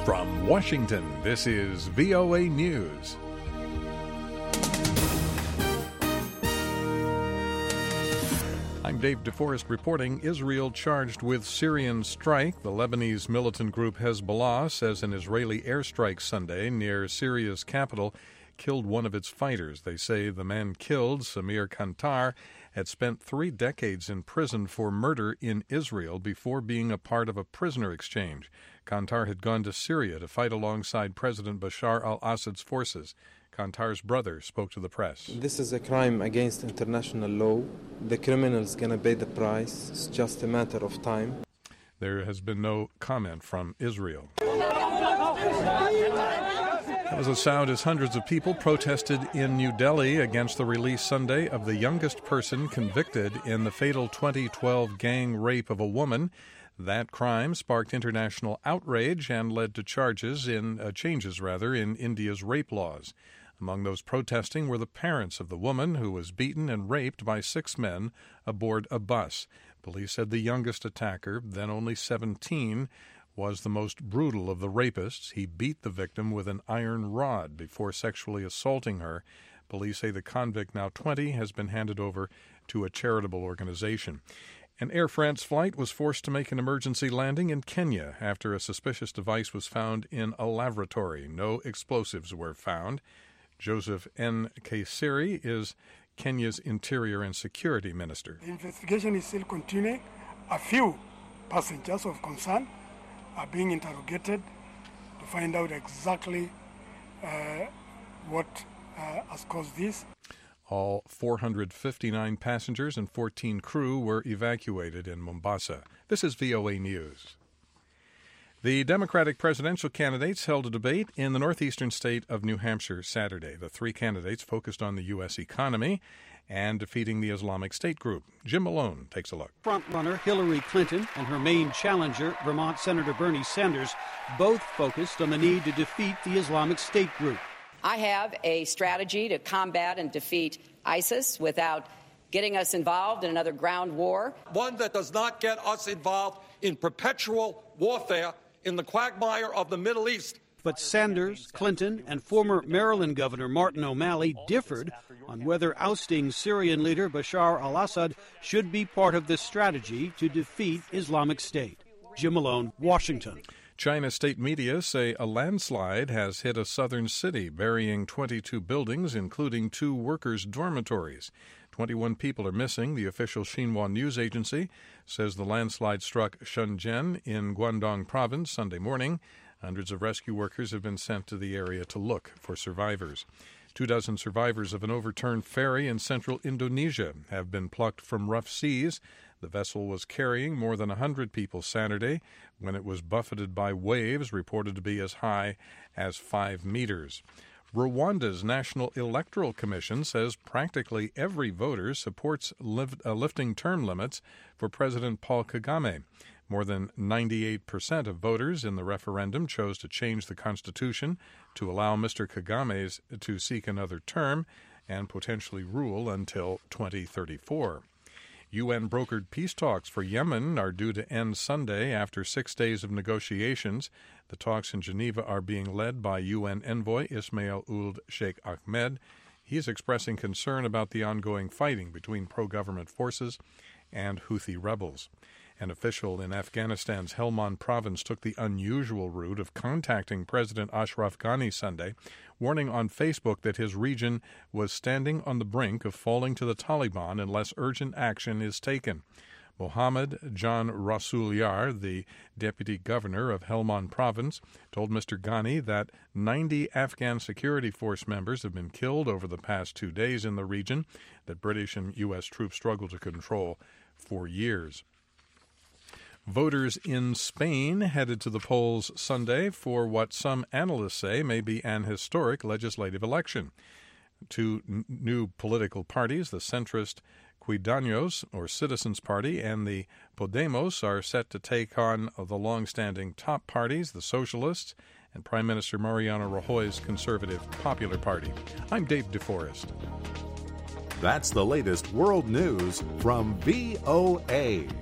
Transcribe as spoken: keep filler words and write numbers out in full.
From Washington, this is V O A News. I'm Dave DeForest reporting. Israel charged with Syrian strike. The Lebanese militant group Hezbollah says an Israeli airstrike Sunday near Syria's capital killed one of its fighters. They say the man killed, Samir Kantar, had spent three decades in prison for murder in Israel before being a part of a prisoner exchange. Kantar had gone to Syria to fight alongside President Bashar al-Assad's forces. Kantar's brother spoke to the press. This is a crime against international law. The criminal's going to pay the price. It's just a matter of time. There has been no comment from Israel. That was a sound as hundreds of people protested in New Delhi against the release Sunday of the youngest person convicted in the fatal twenty twelve gang rape of a woman. That crime sparked international outrage and led to charges in uh, changes rather in India's rape laws. Among those protesting were the parents of the woman who was beaten and raped by six men aboard a bus. Police said the youngest attacker, then only seventeen, was the most brutal of the rapists. He beat the victim with an iron rod before sexually assaulting her. Police say the convict, now twenty, has been handed over to a charitable organization. An Air France flight was forced to make an emergency landing in Kenya after a suspicious device was found in a lavatory. No explosives were found. Joseph N. Kaiseri is Kenya's Interior and Security Minister. The investigation is still continuing. A few passengers of concern are being interrogated to find out exactly uh, what uh, has caused this. All four hundred fifty-nine passengers and fourteen crew were evacuated in Mombasa. This is V O A News. The Democratic presidential candidates held a debate in the northeastern state of New Hampshire Saturday. The three candidates focused on the U S economy and defeating the Islamic State group. Jim Malone takes a look. Frontrunner Hillary Clinton and her main challenger, Vermont Senator Bernie Sanders, both focused on the need to defeat the Islamic State group. I have a strategy to combat and defeat ISIS without getting us involved in another ground war. One that does not get us involved in perpetual warfare in the quagmire of the Middle East. But Sanders, Clinton, and former Maryland Governor Martin O'Malley differed on whether ousting Syrian leader Bashar al-Assad should be part of the strategy to defeat Islamic State. Jim Malone, Washington. China state media say a landslide has hit a southern city, burying twenty-two buildings, including two workers' dormitories. twenty-one people are missing. The official Xinhua news agency says the landslide struck Shenzhen in Guangdong province Sunday morning. Hundreds of rescue workers have been sent to the area to look for survivors. Two dozen survivors of an overturned ferry in central Indonesia have been plucked from rough seas. The vessel was carrying more than one hundred people Saturday when it was buffeted by waves reported to be as high as five meters. Rwanda's National Electoral Commission says practically every voter supports lift, uh, lifting term limits for President Paul Kagame. More than ninety-eight percent of voters in the referendum chose to change the Constitution to allow Mister Kagame to seek another term and potentially rule until twenty thirty-four. U N-brokered peace talks for Yemen are due to end Sunday after six days of negotiations. The talks in Geneva are being led by U N envoy Ismail Ould Sheikh Ahmed. He is expressing concern about the ongoing fighting between pro-government forces and Houthi rebels. An official in Afghanistan's Helmand province took the unusual route of contacting President Ashraf Ghani Sunday, warning on Facebook that his region was standing on the brink of falling to the Taliban unless urgent action is taken. Mohammed Jan Rasulyar, the deputy governor of Helmand province, told Mister Ghani that ninety Afghan security force members have been killed over the past two days in the region that British and U S troops struggled to control for years. Voters in Spain headed to the polls Sunday for what some analysts say may be an historic legislative election. Two n- new political parties, the centrist Ciudadanos, or Citizens Party, and the Podemos, are set to take on the long-standing top parties, the Socialists, and Prime Minister Mariano Rajoy's Conservative Popular Party. I'm Dave DeForest. That's the latest world news from V O A.